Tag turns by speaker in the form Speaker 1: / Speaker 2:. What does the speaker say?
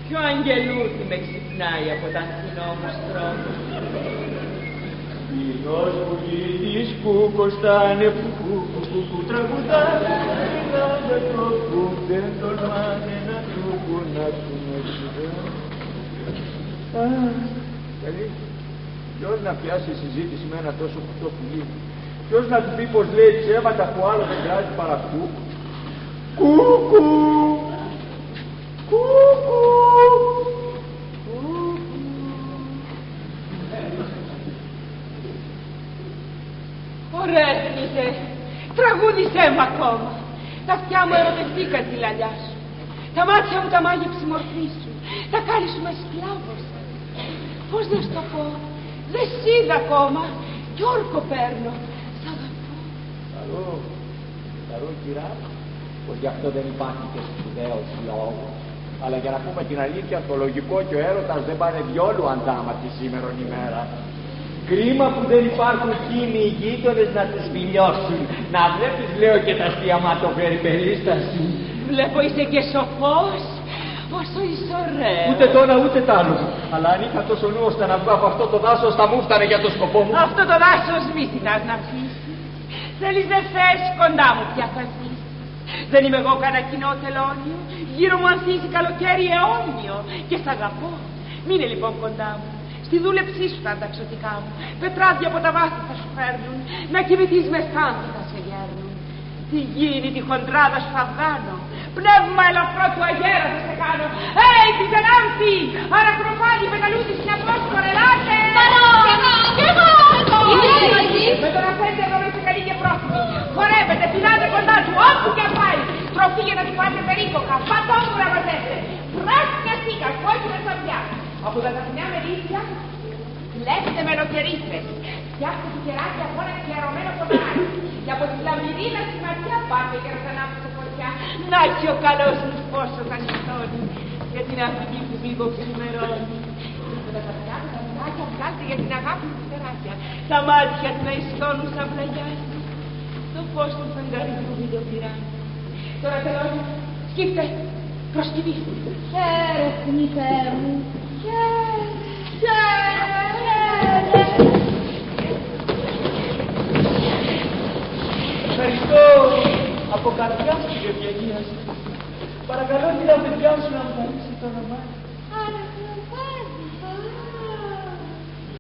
Speaker 1: Ποιο αγγελούδι με ξυπνάει από τα κοινό μου στρώμα.
Speaker 2: Κοινός πουλίτης που κοστάνε που τραγουδάνε με το που δεν τολμάνε να του κουνάσουν καλή, ποιος να πιάσει συζήτηση με ένα τόσο κουτό πουλί, ποιος να του πει πως λέει ψέματα που άλλο δεν κράζει παρά κούκου. Κούκου, κούκου, κούκου.
Speaker 1: Ωραία, Νίτε, τραγούδισέ μ' ακόμα. Τα αυτιά μου ερωτευτήκαν τη λαλιά σου. Τα μάτια μου τα μάγεψε η μορφή σου. Τα κάνεις με σκλάβος. Πώς να σου το πω, δεν σ' είδα ακόμα. Κι όρκο παίρνω. Σ' αγαπώ.
Speaker 2: Καλό κυρά, πως γι' αυτό δεν υπάρχει και σπουδαίος λόγος. Αλλά για να πούμε την αλήθεια, το λογικό και ο έρωτας δεν πάνε διόλου αντάματοι σήμερον ημέρα. Κρίμα που δεν υπάρχουν εκείνοι οι γείτονες να τους φιλιώσουν. Να βλέπεις, λέω, και τα στιαματοπεριπερίσταση.
Speaker 1: Βλέπω είσαι και σοφός. Όσο είσαι ωραίος.
Speaker 2: Ούτε τώρα ούτε τ' άλλο. Αλλά αν είχα τόσο νου ώστε να βγω από αυτό το δάσος, θα μου φτάνε για το σκοπό μου.
Speaker 1: Αυτό το δάσος μη ζητάς να αφήσεις. Θέλεις δεν θες, κοντά μου πια θα ζεις. Δεν είμαι εγώ κανένα κοινό τελώνιο. Γύρω μου ανθίζει καλοκαίρι αιώνιο. Και σ' αγαπώ. Μείνε λοιπόν κοντά μου. Στη δούλεψή σου τα ανταξωτικά μου. Πετράδια από τα βάθη θα σου φέρνουν. Να κοιμηθείς με σκάντη θα σε γέρνουν. Τη γύρι τη χοντράδα σου θα βγάνω. Πνεύμα ελαφρό του αγέρα θα σε κάνω. Πιτελάνθη! Αρακροφάνη, πεταλούδη, συναπόστορ, ελάτε!
Speaker 3: Κι εγώ!
Speaker 1: Με τον αφέντη εδώ είστε καλή και πρόθυμη. Χορεύετε, πεινάτε κοντά του, όπου και αν πάει. Τροφή για να του πάτε περίπλοκα, πατόμουρα μαζέτε. Πράσινα σίκα, κόκκινα σαμπιά. Από τα ταπεινά μερίσια, κλέφτε μελοκερίστρες. Φτιάχτε του κεράκια από ένα ξιαρωμένο ποδαράκι. Και από τη λαμπυρίνα στη ματιά πάτε και να ανάψετε φωτιά. Να και ο καλός μου πόσο θα νυχτώνει. Για την αυγή που λίγο ξημερώνει. Με τα ταπεινά τα μυράκια βγάλτε για την αγάπη του τεράκια. Τα μάτια του να ιστώνουν σαν πλαγιάζει. Το φως του φεγγαριού μην το πειράζει. Τώρα τελώνει, σκύφτε, προσκυνήστε.
Speaker 3: Χαίρετε, νύχτα μου.
Speaker 2: Ευχαριστώ από καρδιά στην ευγενία σας. Παρακαλώ την παιδιά σου να μου χαρίσει το όνομά.